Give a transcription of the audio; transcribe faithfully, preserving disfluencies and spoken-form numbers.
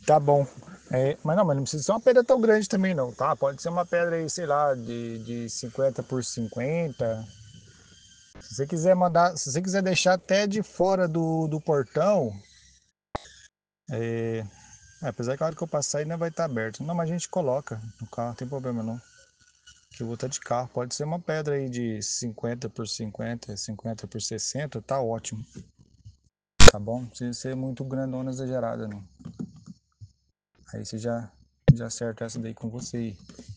Tá bom. É, mas não, mas não precisa ser uma pedra tão grande também não, tá? Pode ser uma pedra aí, sei lá, de, de cinquenta por cinquenta. Se você quiser mandar, se você quiser deixar até de fora do, do portão, é, é, apesar que a hora que eu passar ainda vai estar aberto. Não, mas a gente coloca no carro, não tem problema não. Que eu vou estar de carro. Pode ser uma pedra aí de cinquenta por cinquenta, cinquenta por sessenta, tá ótimo. Tá bom? Não precisa ser muito grandona, exagerada, não. Aí você já, já acerta essa daí com você aí.